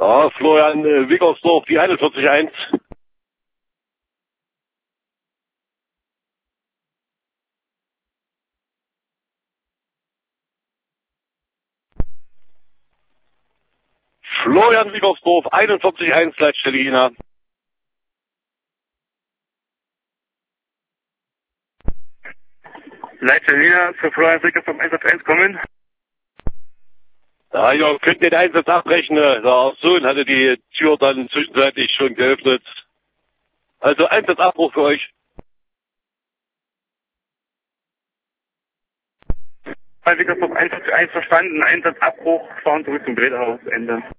Ja, Florian Wickersdorf, die 41.1. Florian Wickersdorf, 41.1, Leitstelle Jena. Leitstelle Jena für Florian Wickersdorf 1 kommen. Ja, ihr könnt den Einsatz abbrechen. Der Sohn hatte die Tür dann zwischenzeitlich schon geöffnet. Also Einsatzabbruch für euch. Wickersdorf 1 verstanden, Einsatzabbruch, fahren zurück zum Drehhaus, Ende.